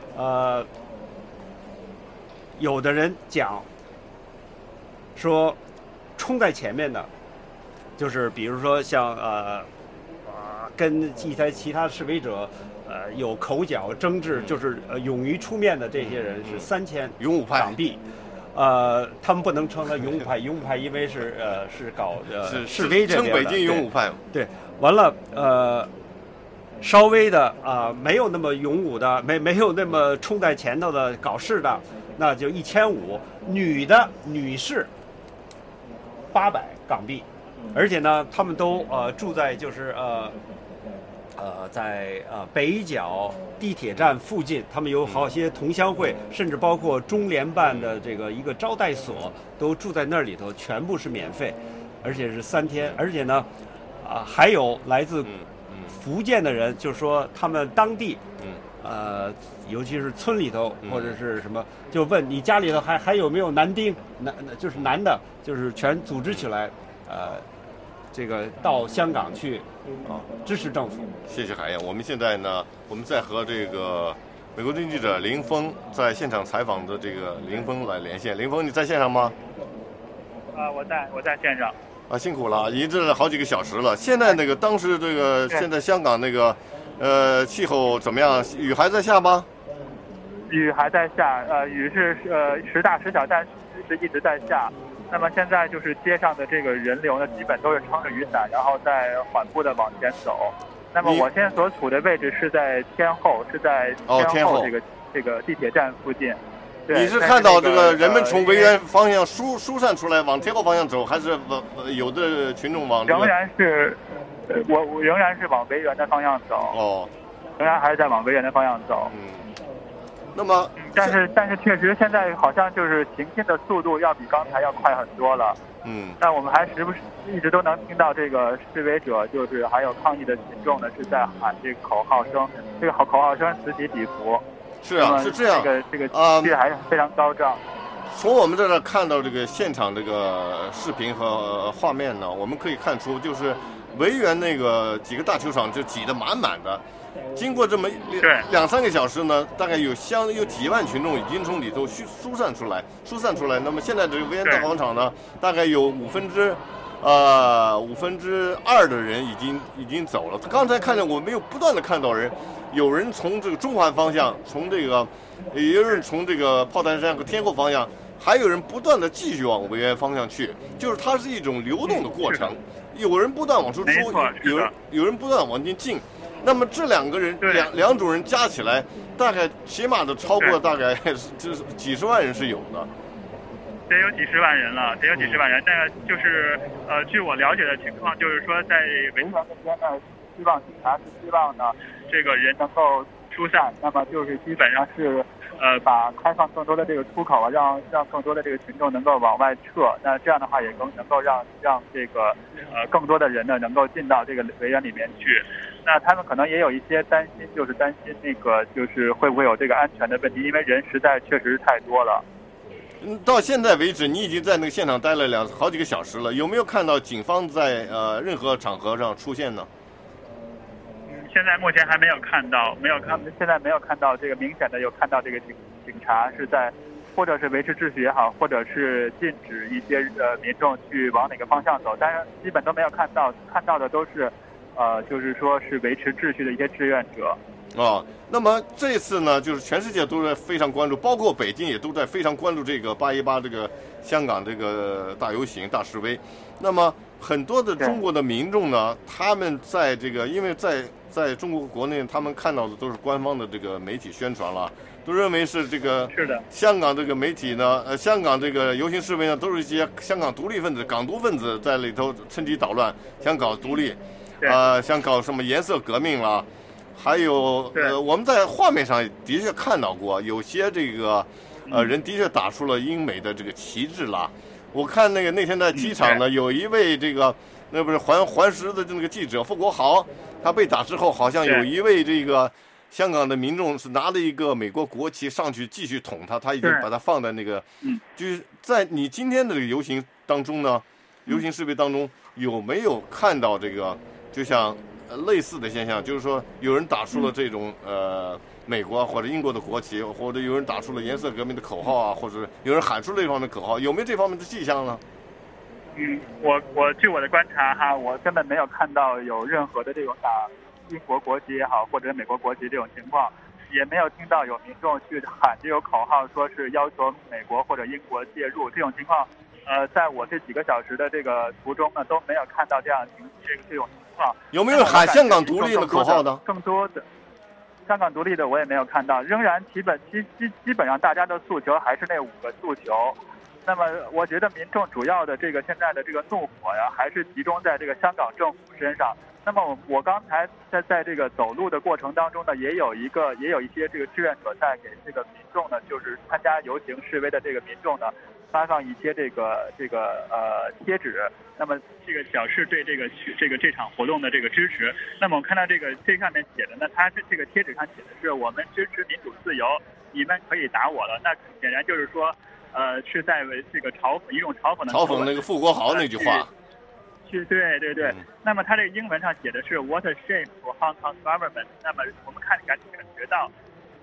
有的人讲说冲在前面的，就是比如说像跟其他示威者有口角争执，就是勇于出面的这些人是3000港币。他们不能称他勇武派，勇武派因为是搞示威这边的， 称北京勇武派。 对，完了稍微的没有那么勇武的，没有那么冲在前头的搞事的，那就1500。女士800港币，而且呢，他们都住在就是在北角地铁站附近，他们有好些同乡会，甚至包括中联办的这个一个招待所，都住在那里头，全部是免费，而且是3天，而且呢，还有来自福建的人，就是说他们当地，尤其是村里头或者是什么，就问你家里头还有没有男丁，就是男的，就是全组织起来，这个到香港去支持政府。 谢谢海燕。我们现在呢，我们在和这个美国军记者林峰在现场采访的这个林峰来连线。林峰，你在线上吗？ 我在线上。 啊，辛苦了，已经这好几个小时了。现在那个当时这个现在香港那个气候怎么样？雨还在下吗？ 雨还在下，雨是时大时小，但是一直在下。那么现在就是街上的这个人流呢，基本都是撑着雨伞，然后在缓步的往前走。那么我现在所处的位置是在天后，是在天后这个地铁站附近。 你是看到这个人们从维园方向疏散出来往天后方向走，还是有的群众往仍然是我仍然是往维园的方向走。 哦， 仍然还是在往维园的方向走。 那么但是确实现在好像就是行进的速度要比刚才要快很多了。但我们还时不时一直都能听到这个示威者，就是还有抗议的群众呢，是在喊这个口号声，这个口号声此起彼伏。 是啊，是这样。 这个气还是非常高涨。 从我们在这看到这个现场这个视频和画面呢，我们可以看出，就是维园那个几个大球场就挤得满满的。经过这么2-3个小时呢，大概有几万群众已经从里头疏散出来。那么现在这个维园大广场呢，大概有2/5的人已经走了。刚才看见我们有不断的看到人，有人从这个中环方向，有人从这个炮台山和天后方向，还有人不断的继续往维园方向去，就是它是一种流动的过程。有人不断往出出，有人不断往进进。那么这两个人两种人加起来，大概起码都超过大概就是几十万人是有的。 得有几十万人了，得有几十万人。那个就是据我了解的情况，就是说在维园那边呢，警察是希望呢这个人能够疏散，那么就是基本上是把开放更多的这个出口啊，让更多的这个群众能够往外撤。那这样的话也能够让这个更多的人呢能够进到这个维园里面去。那他们可能也有一些担心，就是担心那个就是会不会有这个安全的问题，因为人实在确实太多了。 到现在为止，你已经在那个现场待了好几个小时了，有没有看到警方在任何场合上出现呢？ 现在目前还没有看到，现在没有看到这个明显的有看到这个警察是在，或者是维持秩序也好，或者是禁止一些民众去往哪个方向走，但是基本都没有看到，看到的都是就是说是维持秩序的一些志愿者。 那么这次呢，就是全世界都在非常关注，包括北京也都在非常关注这个818这个香港这个大游行、大示威。那么很多的中国的民众呢，他们在这个，因为在中国国内，他们看到的都是官方的这个媒体宣传了，都认为是这个香港这个媒体呢，香港这个游行示威呢，都是一些香港独立分子、港独分子在里头趁机捣乱，想搞独立，想搞什么颜色革命啦。还有我们在画面上的确看到过，有些这个人的确打出了英美的这个旗帜啦。我看那天在机场呢，有一位这个那不是环时的那个记者傅国豪，他被打之后，好像有一位这个香港的民众是拿了一个美国国旗上去继续捅他，他已经把它放在那个，就是在你今天的这个游行当中呢，游行示威当中有没有看到这个就像类似的现象，就是说有人打出了这种美国或者英国的国旗，或者有人打出了颜色革命的口号啊，或者有人喊出了这方面的口号，有没有这方面的迹象呢？ 我据我的观察哈，我根本没有看到有任何的这种打英国国旗也好，或者美国国旗这种情况，也没有听到有民众去喊这种口号，说是要求美国或者英国介入这种情况。在我这几个小时的这个途中呢，都没有看到这种情况。 有没有喊香港独立的口号的？ 更多的香港独立的我也没有看到，仍然基本上大家的诉求还是那5个诉求。那么我觉得民众主要的这个现在的这个怒火呀，还是集中在这个香港政府身上。那么我刚才在这个走路的过程当中呢，也有一些这个志愿者在给这个民众呢，就是参加游行示威的这个民众呢，发放一些这个贴纸。那么这个表示对这场活动的这个支持。那么我看到这上面写的呢，它是这个贴纸上写的是我们支持民主自由，你们可以打我了。那显然就是说是在这个一种嘲讽那个傅国豪那句话。 对。那么他这个英文上写的是 What a shame for Hong Kong government。那么我们感觉到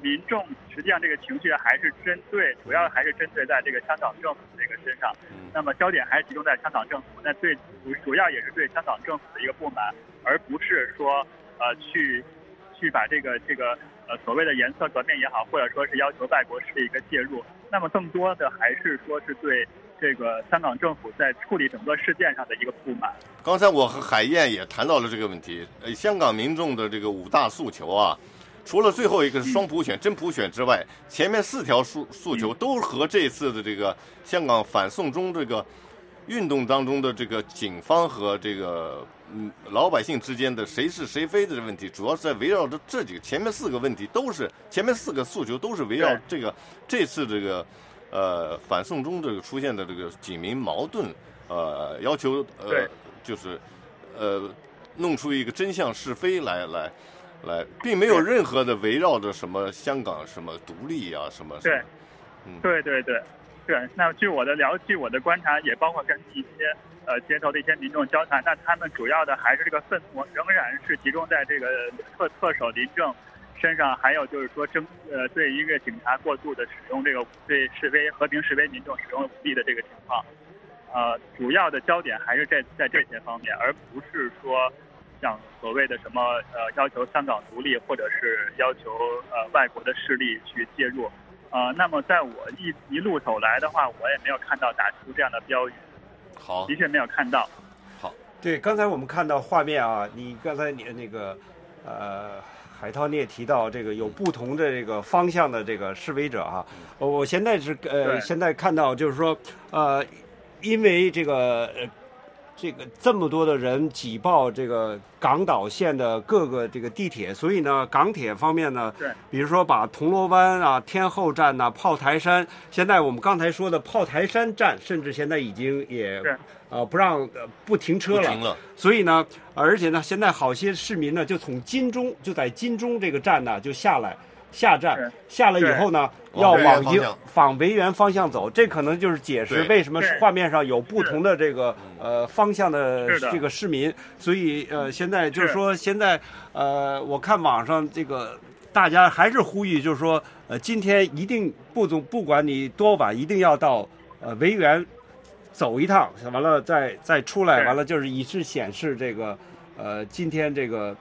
民众实际上这个情绪还是主要还是针对在这个香港政府这个身上。那么焦点还是集中在香港政府，那主要也是对香港政府的一个不满，而不是说去把这个所谓的颜色革命也好，或者说是要求外国势力一个介入。那么更多的还是说是对这个香港政府在处理整个事件上的一个不满。 刚才我和海燕也谈到了这个问题，香港民众的这个5大诉求啊，除了最后一个是双普选、真普选之外，前面4条诉求都和这次的这个香港反送中这个运动当中的这个警方和这个老百姓之间的谁是谁非的问题，主要是在围绕着这几个前面4个问题前面4个诉求都是围绕这次这个反送中这个出现的这个警民矛盾，要求就是弄出一个真相是非来，并没有任何的围绕着什么香港什么独立啊什么。 对，那据我的观察，也包括跟一些街头的一些民众交谈，那他们主要的还是这个愤怒仍然是集中在这个特首林郑身上，还有就是说对一个警察过度的使用这个对和平示威民众使用武力的这个情况，主要的焦点还是在这些方面，而不是说像所谓的什么要求香港独立，或者是要求外国的势力去介入。那么在我一路走来的话，我也没有看到打出这样的标语。 好， 的确没有看到。 好， 对，刚才我们看到画面啊，你刚才你那个海涛你也提到这个有不同的这个方向的这个示威者啊，我现在是现在看到就是说因为这个这么多的人挤爆这个港岛线的各个这个地铁，所以呢，港铁方面呢，比如说把铜锣湾啊、天后站呐、炮台山，现在我们刚才说的炮台山站，甚至现在已经也不让不停车了，所以呢，而且呢，现在好些市民呢就从在金钟这个站呢就下站，下了以后呢，要往维园方向走，这可能就是解释为什么画面上有不同的这个方向的这个市民。所以现在就是说，现在我看网上这个大家还是呼吁，就是说今天一定不管你多晚，一定要到维园走一趟，完了再出来，完了就是以示显示这个今天这个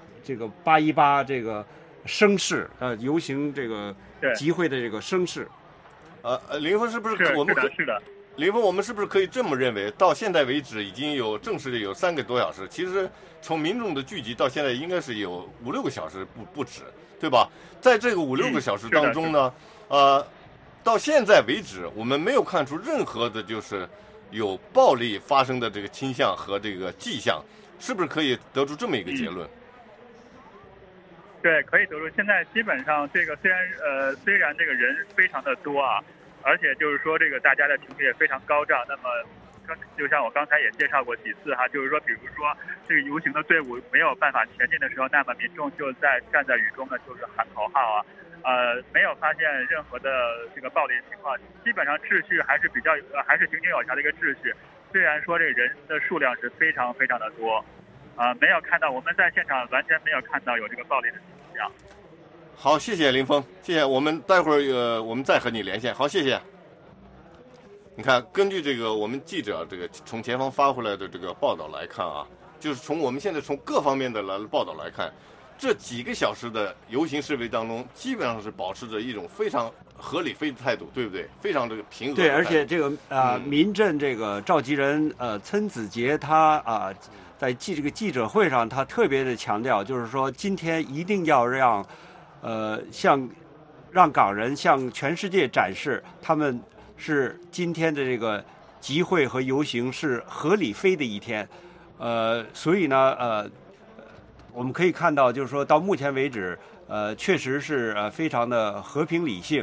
818这个声势游行这个集会的这个声势。 林峰是不是我们是的林峰，我们是不是可以这么认为，到现在为止已经正式的有3个多小时，其实从民众的聚集到现在应该是有5-6个小时不止，对吧？在这个5-6个小时当中呢，到现在为止我们没有看出任何的就是有暴力发生的这个倾向和这个迹象，是不是可以得出这么一个结论？ 对，可以得出。现在基本上这个虽然这个人非常的多啊，而且就是说这个大家的情绪也非常高涨。那么就像我刚才也介绍过几次哈，就是说比如说这个游行的队伍没有办法前进的时候，那么民众就站在雨中呢，就是喊口号啊。没有发现任何的这个暴力情况，基本上秩序还是还是井井有条的一个秩序。虽然说这个人的数量是非常非常的多，没有看到，我们在现场完全没有看到有这个暴力的倾向。 好，谢谢林峰，谢谢。我们待会儿我们再和你连线。好，谢谢。你看，根据这个我们记者这个从前方发回来的这个报道来看啊，就是我们现在从各方面的报道来看，这几个小时的游行示威当中，基本上是保持着一种非常合理非的态度，对不对？非常这个平和。 对，而且这个民阵这个召集人岑子杰他在这个记者会上，他特别的强调，就是说今天一定要让港人向全世界展示他们是今天的这个集会和游行是合理非的一天。所以呢我们可以看到，就是说到目前为止，确实是非常的和平理性，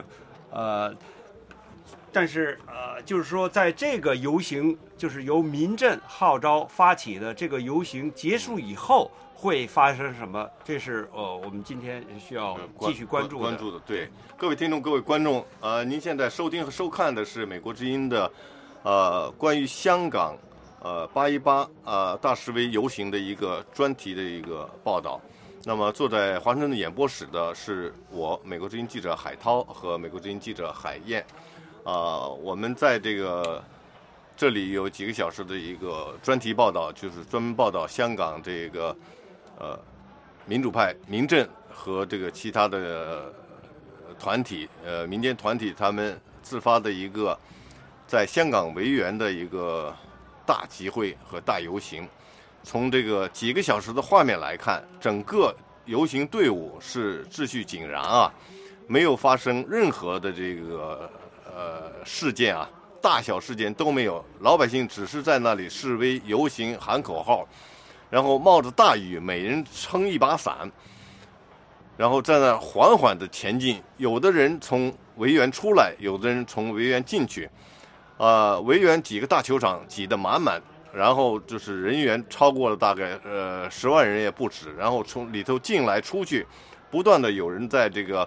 但是就是说在这个游行，就是由民阵号召发起的这个游行结束以后会发生什么？这是我们今天需要继续关注的。 对，各位听众、各位观众，您现在收听和收看的是美国之音的关于香港818大示威游行的一个专题的一个报道。 那么坐在华盛顿的演播室的是我美国之音记者海涛和美国之音记者海燕。我们在这里有几个小时的一个专题报道，就是专门报道香港这个民主派民阵和这个其他的团体民间团体他们自发的一个在香港维园的一个大集会和大游行。从这个几个小时的画面来看，整个游行队伍是秩序井然啊，没有发生任何的这个事件啊，大小事件都没有，老百姓只是在那里示威游行喊口号，然后冒着大雨，每人撑一把伞，然后在那缓缓的前进。有的人从维园出来，有的人从维园进去，维园几个大球场挤得满满，然后就是人员超过了大概10万人也不止，然后从里头进来出去，不断的有人在这个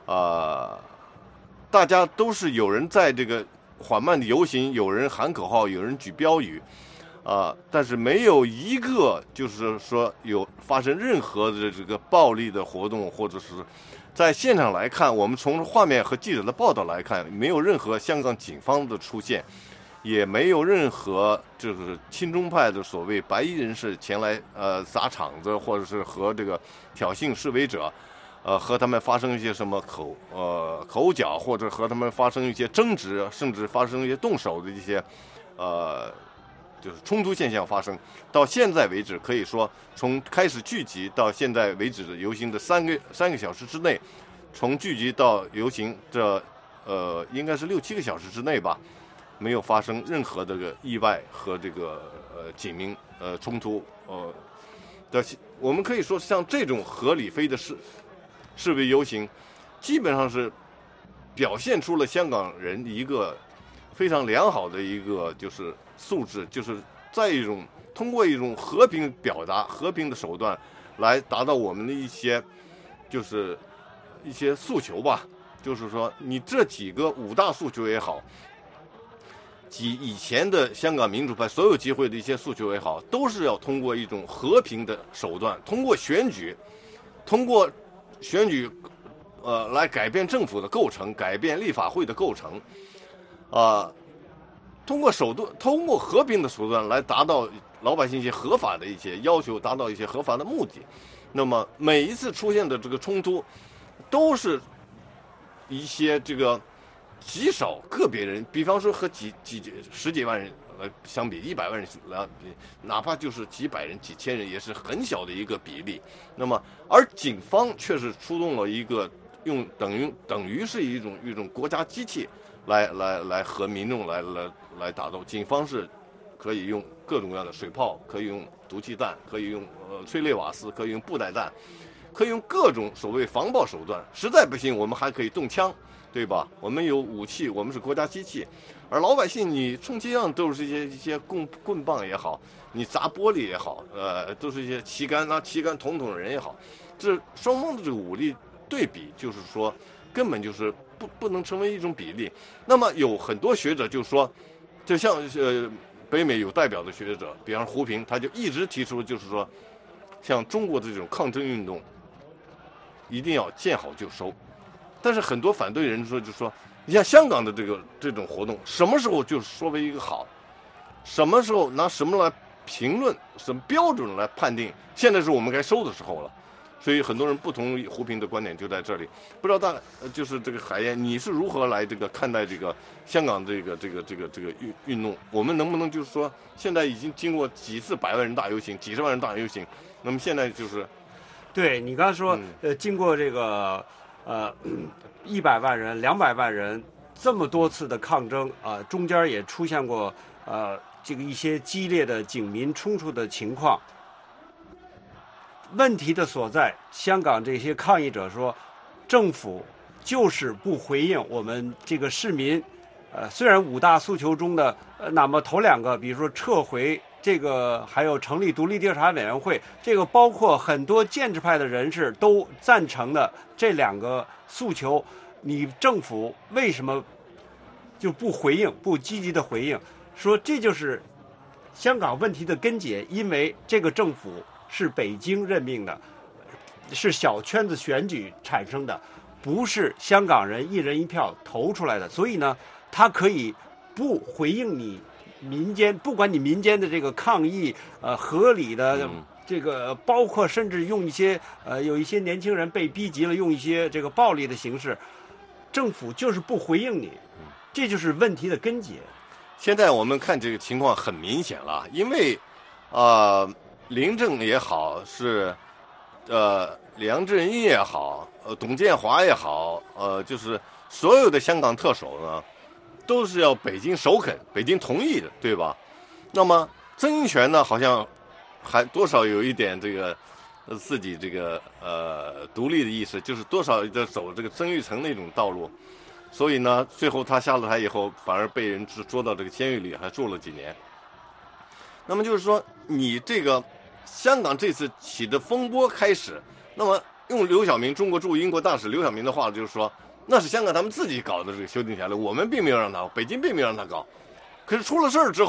大家都是有人在这个缓慢的游行，有人喊口号，有人举标语，但是没有一个就是说有发生任何的这个暴力的活动，或者是在现场来看，我们从画面和记者的报道来看，没有任何香港警方的出现，也没有任何就是亲中派的所谓白衣人士前来砸场子，或者是和这个挑衅示威者。和他们发生一些什么口角，或者和他们发生一些争执，甚至发生一些动手的一些就是冲突现象发生。到现在为止，可以说从开始聚集到现在为止的游行的三个小时之内，从聚集到游行这应该是6、7个小时之内吧，没有发生任何的个意外和这个警民冲突。我们可以说像这种合理非的示威游行，基本上是表现出了香港人一个非常良好的一个就是素质，就是通过一种和平表达、和平的手段来达到我们的一些诉求吧。就是说，你这几个5大诉求也好，以前的香港民主派所有集会的一些诉求也好，都是要通过一种和平的手段，通过选举来改变政府的构成，改变立法会的构成，通过和平的手段来达到老百姓一些合法的一些要求，达到一些合法的目的。那么每一次出现的这个冲突，都是一些这个极少个别人，比方说和十几万人相比，100万人来比，哪怕就是几百人、几千人，也是很小的一个比例。那么，而警方却是出动了一个等于是一种国家机器来和民众来打斗。警方是可以用各种各样的水炮，可以用毒气弹，可以用催泪瓦斯，可以用布袋弹，可以用各种所谓防暴手段。实在不行，我们还可以动枪，对吧？我们有武器，我们是国家机器。而老百姓，你充其量都是一些棍棒也好，你砸玻璃也好，都是一些旗杆捅的人也好，这双方的这个武力对比，就是说根本就是不能成为一种比例。那么有很多学者就说，就像北美有代表的学者，比方胡平，他就一直提出，就是说，像中国的这种抗争运动，一定要见好就收。但是很多反对人就说，你像香港的这种活动，什么时候就说为一个好，什么时候拿什么来评论，什么标准来判定，现在是我们该收的时候了。所以很多人不同意胡平的观点就在这里。不知道就是这个海燕，你是如何来看待这个香港这个运动？我们能不能就是说，现在已经经过几次100万人大游行、几十万人大游行，那么现在就是对你刚才说，经过这个100万人、200万人这么多次的抗争中间也出现过这个一些激烈的警民冲突的情况。问题的所在，香港这些抗议者说，政府就是不回应我们这个市民。虽然5大诉求中的那么头2个，比如说撤回这个，还有成立独立调查委员会，这个包括很多建制派的人士都赞成的这2个诉求，你政府为什么就不回应，不积极的回应？说这就是香港问题的根结，因为这个政府是北京任命的， 是小圈子选举产生的，不是香港人一人一票投出来的，所以呢，他可以不回应你民间，不管你民间的这个抗议，合理的这个，包括甚至用一些有一些年轻人被逼急了，用一些这个暴力的形式，政府就是不回应你，这就是问题的根结。 现在我们看这个情况很明显了，因为林郑也好，是梁振英也好，董建华也好，就是所有的香港特首呢，都是要北京首肯、北京同意的，对吧？那么曾荫权呢，好像还多少有一点这个自己这个独立的意识，就是多少在走这个曾钰成那种道路。所以呢，最后他下了台以后，反而被人捉到这个监狱里，还住了几年。那么就是说，你这个香港这次起的风波开始，那么用刘晓明中国驻英国大使刘晓明的话就是说，那是香港他们自己搞的这个修订条例，我们并没有让他，北京并没有让他搞。可是出了事儿之后。